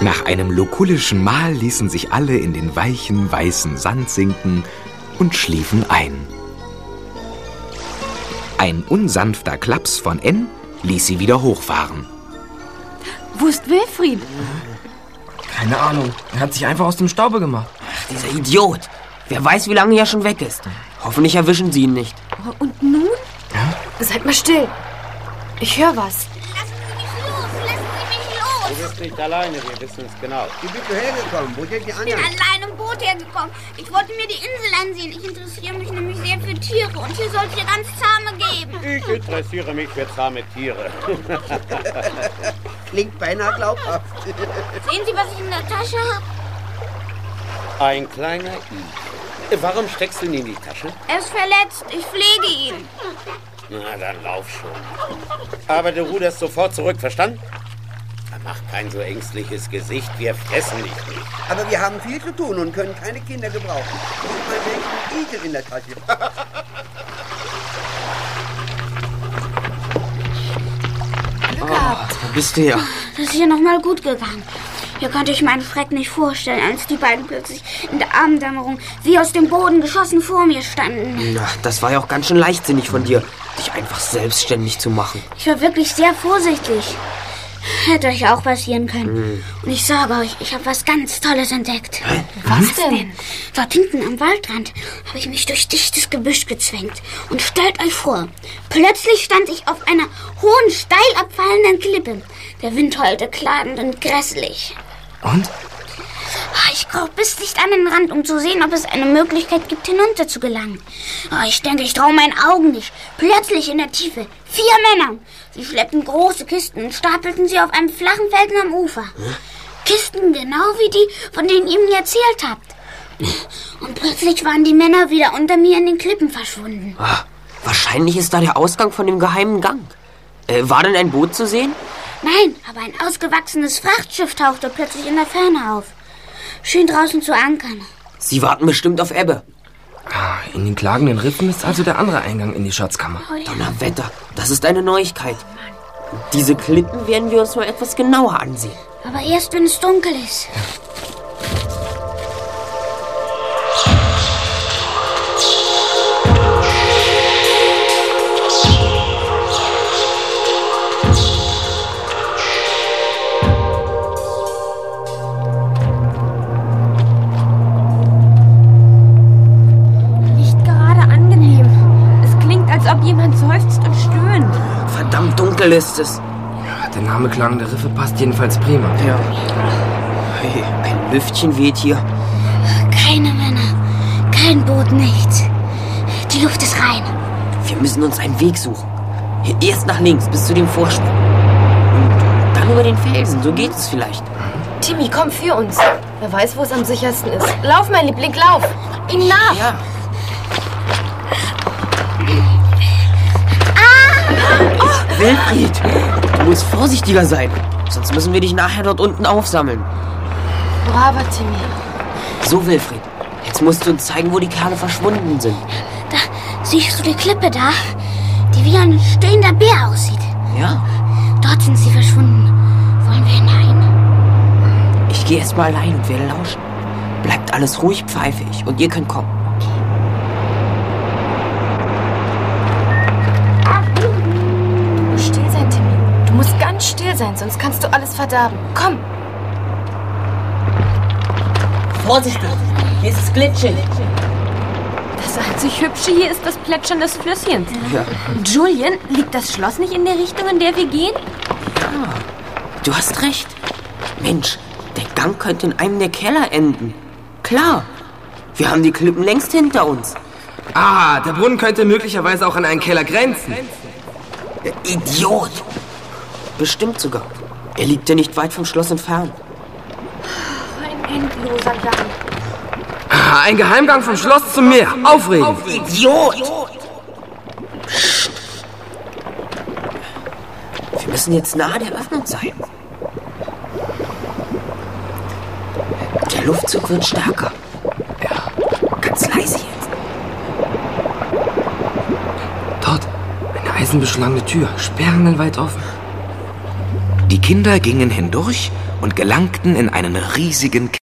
Nach einem lukullischen Mahl ließen sich alle in den weichen, weißen Sand sinken und schliefen ein. Ein unsanfter Klaps von N ließ sie wieder hochfahren. Wo ist Wilfried? Keine Ahnung. Er hat sich einfach aus dem Staube gemacht. Ach, dieser Idiot. Wer weiß, wie lange er schon weg ist. Hoffentlich erwischen sie ihn nicht. Und nun? Ja? Seid mal still. Ich höre was. Du bist nicht alleine, wir wissen es genau. Wie bist du hergekommen? Wo sind die Ich anderen? bin allein im Boot hergekommen. Ich wollte mir die Insel ansehen. Ich interessiere mich nämlich sehr für Tiere und hier soll es ja ganz zahme geben. Ich interessiere mich für zahme Tiere. Klingt beinahe glaubhaft. Sehen Sie, was ich in der Tasche habe? Ein kleiner I. Warum steckst du ihn in die Tasche? Er ist verletzt. Ich pflege ihn. Na, dann lauf schon. Aber du ruderst sofort zurück, verstanden? Mach kein so ängstliches Gesicht, wir fressen dich nicht. Aber wir haben viel zu tun und können keine Kinder gebrauchen. Und mal welchen Igel in der Tasche. Glück gehabt. Da bist du ja. Das ist hier nochmal gut gegangen. Hier konnte ich meinen Schreck nicht vorstellen, als die beiden plötzlich in der Abenddämmerung wie aus dem Boden geschossen vor mir standen. Na, das war ja auch ganz schön leichtsinnig von dir, dich einfach selbstständig zu machen. Ich war wirklich sehr vorsichtig. Hätte euch auch passieren können. Und ich sage euch, ich habe was ganz Tolles entdeckt. Was denn? Dort hinten am Waldrand habe ich mich durch dichtes Gebüsch gezwängt. Und stellt euch vor, plötzlich stand ich auf einer hohen, steil abfallenden Klippe. Der Wind heulte klagend und grässlich. Und? Ich kroch bis dicht an den Rand, um zu sehen, ob es eine Möglichkeit gibt, hinunter zu gelangen. Ich denke, ich traue meinen Augen nicht. Plötzlich in der Tiefe 4 Männer. Sie schleppten große Kisten und stapelten sie auf einem flachen Felsen am Ufer. Kisten genau wie die, von denen ihr mir erzählt habt. Und plötzlich waren die Männer wieder unter mir in den Klippen verschwunden. Wahrscheinlich ist da der Ausgang von dem geheimen Gang. War denn ein Boot zu sehen? Nein, aber ein ausgewachsenes Frachtschiff tauchte plötzlich in der Ferne auf. Schön draußen zu ankern. Sie warten bestimmt auf Ebbe. In den klagenden Riffen ist also der andere Eingang in die Schatzkammer. Donnerwetter, das ist eine Neuigkeit. Diese Klippen werden wir uns mal etwas genauer ansehen. Aber erst, wenn es dunkel ist. Als ob jemand seufzt und stöhnt. Verdammt dunkel ist es. Der Name klagende Riffe passt jedenfalls prima. Ja. Hey, ein Lüftchen weht hier. Keine Männer, kein Boot, nichts. Die Luft ist rein. Wir müssen uns einen Weg suchen. Erst nach links bis zu dem Vorsprung. Und dann über den Felsen, so geht es vielleicht. Timmy, komm für uns. Wer weiß, wo es am sichersten ist. Lauf, mein Liebling, lauf. Ihm nach. Ja. Wilfried, du musst vorsichtiger sein. Sonst müssen wir dich nachher dort unten aufsammeln. Braver Timmy. So, Wilfried, jetzt musst du uns zeigen, wo die Kerle verschwunden sind. Da, siehst du die Klippe da? Die wie ein stehender Bär aussieht. Ja? Dort sind sie verschwunden. Wollen wir hinein? Ich gehe erst mal allein und werde lauschen. Bleibt alles ruhig, pfeife ich. Und ihr könnt kommen. Du musst ganz still sein, sonst kannst du alles verderben. Komm. Vorsichtig, hier ist es glitschig. Das einzig Hübsche hier ist das Plätschern des Flüsschens. Ja. Julian, liegt das Schloss nicht in der Richtung, in der wir gehen? Ja, du hast recht. Mensch, der Gang könnte in einem der Keller enden. Klar, wir haben die Klippen längst hinter uns. Der Brunnen könnte möglicherweise auch an einen Keller grenzen. Idiot! Bestimmt sogar. Er liegt ja nicht weit vom Schloss entfernt. Ein endloser Gang. Ein Geheimgang vom Schloss zum Meer. Aufregend. Idiot! Psst. Wir müssen jetzt nahe der Öffnung sein. Der Luftzug wird stärker. Ja, ganz leise jetzt. Dort, eine eisenbeschlagene Tür, sperrangelweit offen. Die Kinder gingen hindurch und gelangten in einen riesigen